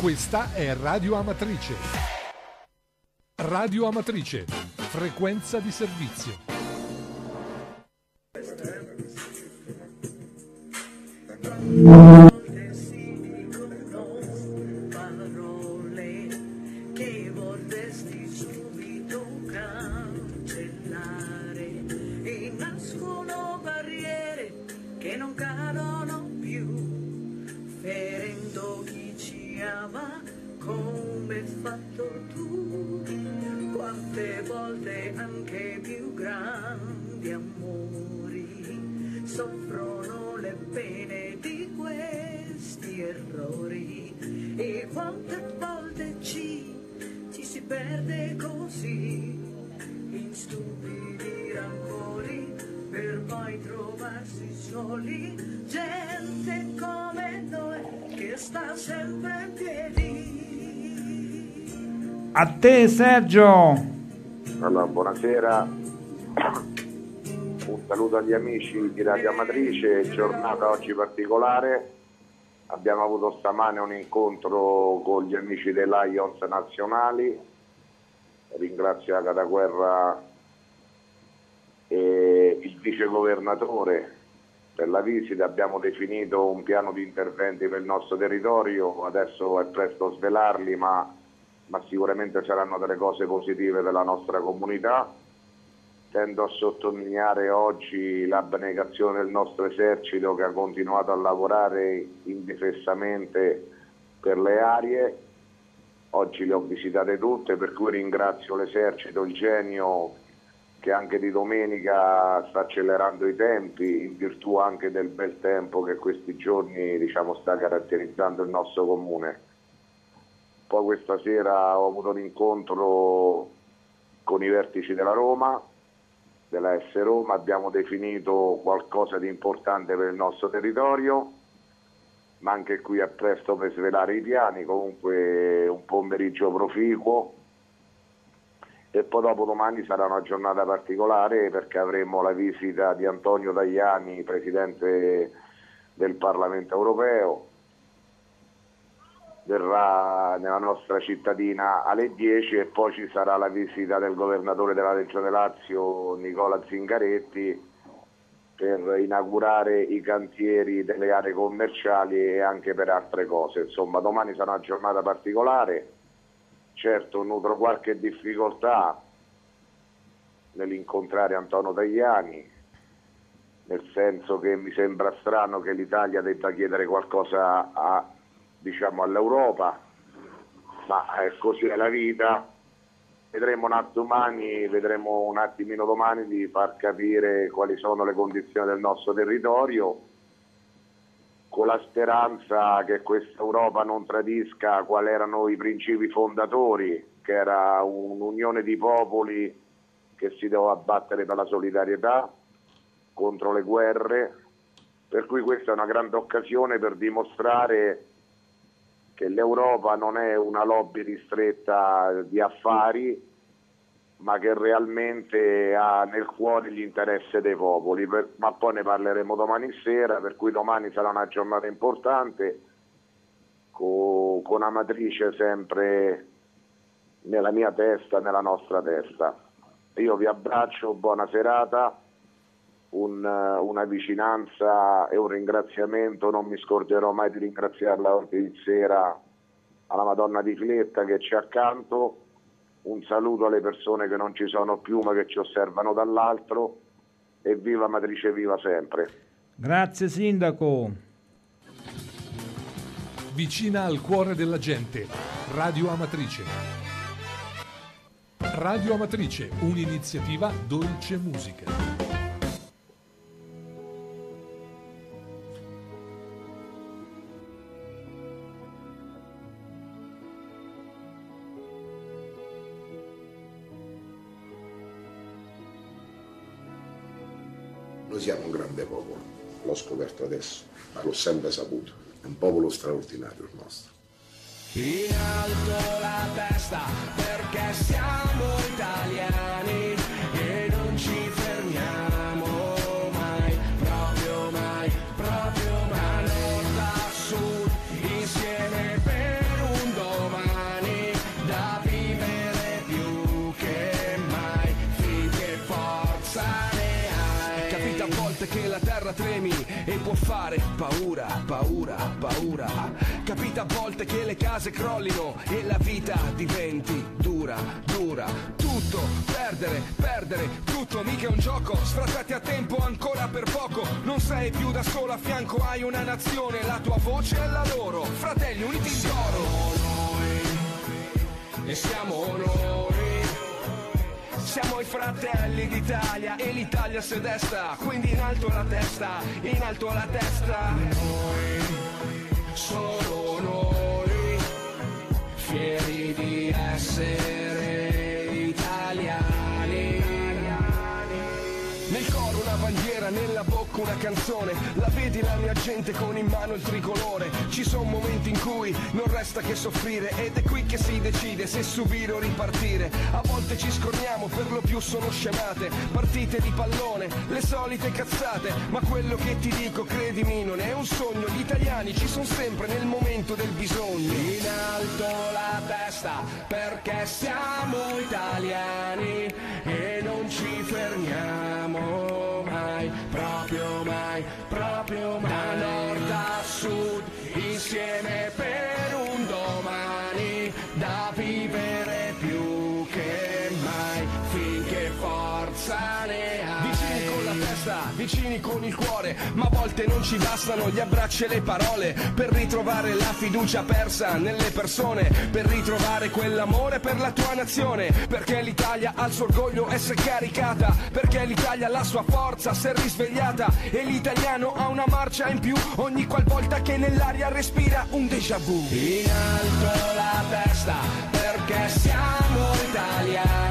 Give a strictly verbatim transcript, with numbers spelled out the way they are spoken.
Questa è Radio Amatrice. Radio Amatrice, frequenza di servizio. Parole che vorresti subito cancellare e nascono barriere che non cadono più, ferendo chi ci ama come hai fatto tu. Quante volte anche più grandi amori soffrono le pene di questi errori, e quante volte ci, ci si perde così in stupidi rancori per poi trovarsi soli. Gente come noi che sta sempre in piedi. A te Sergio. Allora, buonasera, un saluto agli amici di Radio Amatrice, giornata oggi particolare. Abbiamo avuto stamane un incontro con gli amici dei Lions nazionali, ringrazio Agata Guerra e il vicegovernatore per la visita. Abbiamo definito un piano di interventi per il nostro territorio, adesso è presto a svelarli, ma ma sicuramente saranno delle cose positive per la nostra comunità. Tendo a sottolineare oggi l'abnegazione del nostro esercito, che ha continuato a lavorare indefessamente per le aree. Oggi le ho visitate tutte, per cui ringrazio l'esercito, il genio, che anche di domenica sta accelerando i tempi in virtù anche del bel tempo che questi giorni, diciamo, sta caratterizzando il nostro comune. Poi questa sera ho avuto un incontro con i vertici della Roma, della S Roma, abbiamo definito qualcosa di importante per il nostro territorio, ma anche qui è presto per svelare i piani. Comunque un pomeriggio proficuo, e poi dopo domani sarà una giornata particolare perché avremo la visita di Antonio Tajani, Presidente del Parlamento Europeo. Verrà nella nostra cittadina alle dieci, e poi ci sarà la visita del governatore della Regione Lazio Nicola Zingaretti per inaugurare i cantieri delle aree commerciali e anche per altre cose. Insomma, domani sarà una giornata particolare. Certo, nutro qualche difficoltà nell'incontrare Antonio Tajani, nel senso che mi sembra strano che l'Italia debba chiedere qualcosa a diciamo all'Europa, ma è così è la vita. Vedremo un attimo domani, vedremo un attimino domani di far capire quali sono le condizioni del nostro territorio, con la speranza che questa Europa non tradisca quali erano i principi fondatori, che era un'unione di popoli che si doveva battere per la solidarietà contro le guerre, per cui questa è una grande occasione per dimostrare che l'Europa non è una lobby ristretta di affari, ma che realmente ha nel cuore gli interessi dei popoli. Per, ma poi ne parleremo domani sera, per cui domani sarà una giornata importante, co, con Amatrice sempre nella mia testa, nella nostra testa. Io vi abbraccio, buona serata. Un, una vicinanza e un ringraziamento, non mi scorderò mai di ringraziarla oggi sera, alla Madonna di Filetta che c'è accanto. Un saluto alle persone che non ci sono più ma che ci osservano dall'altro, e viva Amatrice, viva sempre. Grazie Sindaco. Vicina al cuore della gente, Radio Amatrice. Radio Amatrice, un'iniziativa Dolce Musica. Noi siamo un grande popolo, l'ho scoperto adesso, ma l'ho sempre saputo. È un popolo straordinario il nostro. In alto la testa perché siamo italiani e non ci fermiamo mai, proprio mai, proprio mai. Da nord a sud insieme per un volte che la terra tremi e può fare paura, paura, paura. Capita a volte che le case crollino e la vita diventi dura, dura. Tutto, perdere, perdere, tutto, mica è un gioco. Sfrattati a tempo ancora per poco. Non sei più da solo, a fianco hai una nazione. La tua voce è la loro, fratelli uniti in coro. E siamo noi, siamo i fratelli d'Italia e l'Italia si desta, quindi in alto la testa, in alto la testa. Noi, solo noi, fieri di essere italiani. Nel coro una bandiera, nella bocca una canzone. La vedi la mia gente con in mano il tricolore. Ci sono momenti in cui non resta che soffrire, ed è qui che si decide se subire o ripartire. A volte ci scorniamo, per lo più sono scemate, partite di pallone, le solite cazzate. Ma quello che ti dico, credimi, non è un sogno. Gli italiani ci sono sempre nel momento del bisogno. In alto la testa, perché siamo italiani e non ci fermiamo mai, proprio mai, proprio mai. Da nord a sud, insieme per un domani, da vivere più che mai, finché forza ne hai. Vicini con la testa, vicini con il cuore, ma a volte non ci bastano gli abbracci e le parole per ritrovare la fiducia persa nelle persone, per ritrovare quell'amore per la tua nazione, perché l'Italia ha il suo orgoglio e si è caricata, perché l'Italia ha la sua forza, si è risvegliata, e l'italiano ha una marcia in più ogni qualvolta che nell'aria respira un déjà vu. In alto la testa, perché siamo italiani